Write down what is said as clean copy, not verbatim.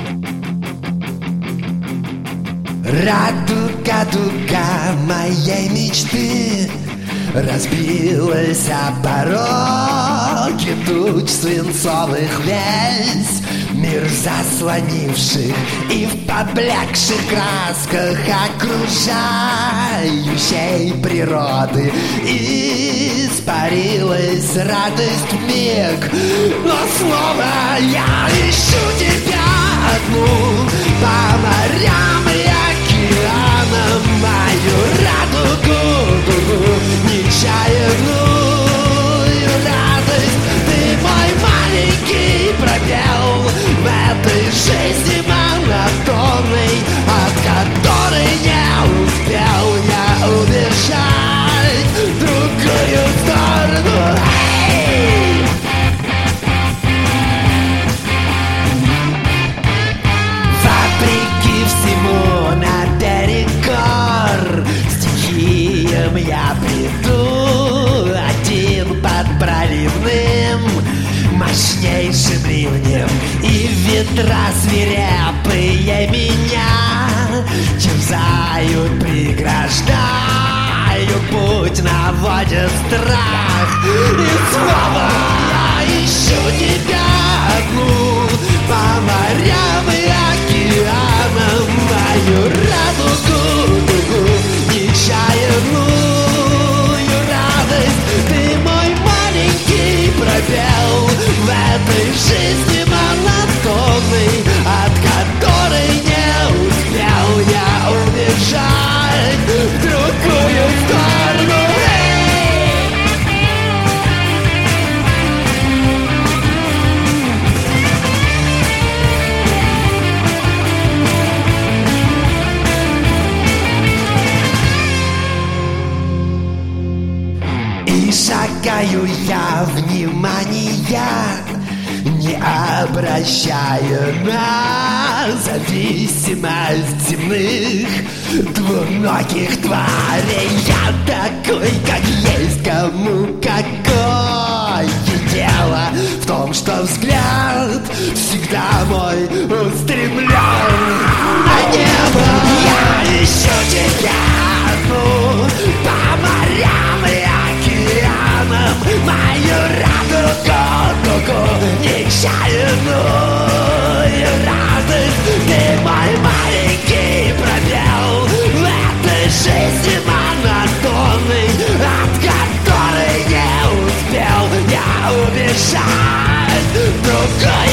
Радуга, дуга моей мечты разбилась о пороге туч свинцовых весь мир заслонивших и в поблекших красках окружающей природы испарилась радость вмиг. Но снова я ищу тебя одну по морям и океанам, мою радугу, нечаянную радость. Ты мой маленький пробел в этой жизни монотонной, от которой не успел я убежать в другую сторону. Вопреки всему на берег гор стихиям я приду один под проливным мощнейшим ливнем, и ветра свирепые меня терзают, преграждают путь, наводят страх. И снова я ищу тебя одну по морям и океанам, мою радугу, нечаянную радость. Ты мой маленький пробел в этой жизни монотонной, от которой не успел я убежать в другую сторону. И шагаю я внимания, не обращая на зависимость земных двуногих тварей. Я такой, как есть, кому какое дело в том, что взгляд всегда мой устремлен на небо. Я ищу тебя одну по морям и океанам, мою радугу, нечаянную радость. Ты мой маленький пробел в этой жизни монотонной, от которой не успел я убежать в другой